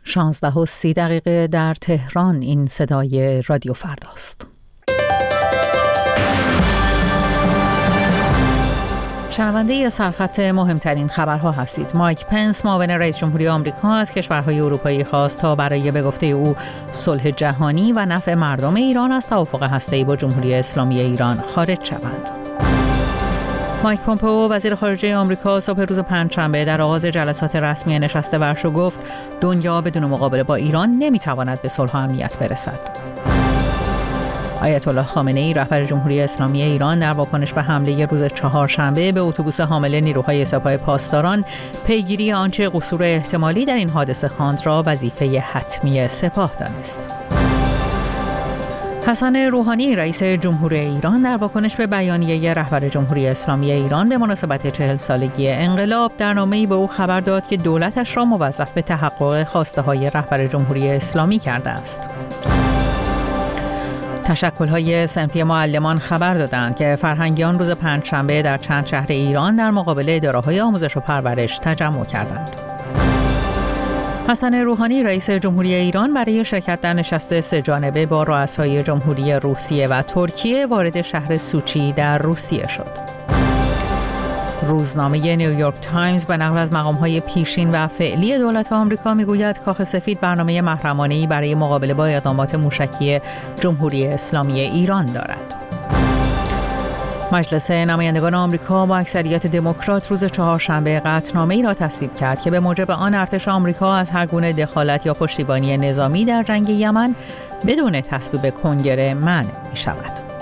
16:30 در تهران. این صدای رادیو فرداست. شنونده سرخط مهمترین خبرها هستید. مایک پنس معاون رئیس جمهوری آمریکا از کشورهای اروپایی خواست تا برای به گفته او صلح جهانی و نفع مردم ایران از توافق هسته‌ای با جمهوری اسلامی ایران خارج شوند. مایک پومپئو وزیر خارجه آمریکا صبح روز پنجشنبه در آغاز جلسات رسمی نشست ورشو گفت دنیا بدون مقابله با ایران نمیتواند به صلح و امنیت برسد. آیت الله خامنه‌ای رهبر جمهوری اسلامی ایران در واکنش به حمله روز چهارشنبه به اتوبوس حامل نیروهای سپاه پاسداران پیگیری آنچه قصور احتمالی در این حادثه خواند را وظیفه حتمی سپاه دانست. حسن روحانی رئیس جمهوری ایران در واکنش به بیانیه رهبر جمهوری اسلامی ایران به مناسبت 40 سالگی انقلاب در نامه‌ای به او خبر داد که دولتش را موظف به تحقق خواسته‌های رهبر جمهوری اسلامی کرده است. تشکل‌های صنفی معلمان خبر دادند که فرهنگیان روز پنجشنبه در چند شهر ایران در مقابل اداره‌های آموزش و پرورش تجمع کردند. حسن روحانی رئیس جمهوری ایران برای شرکت در نشست سه‌جانبه با رؤسای جمهوری روسیه و ترکیه وارد شهر سوچی در روسیه شد. روزنامه نیویورک تایمز به نقل از مقام‌های پیشین و فعلی دولت آمریکا می‌گوید کاخ سفید برنامه محرمانه‌ای برای مقابله با اقدامات موشکی جمهوری اسلامی ایران دارد. مجلس نمایندگان آمریکا با اکثریت دموکرات روز چهارشنبه قطعنامه‌ای را تصویب کرد که به موجب آن ارتش آمریکا از هر گونه دخالت یا پشتیبانی نظامی در جنگ یمن بدون تصویب کنگره منع می‌شود.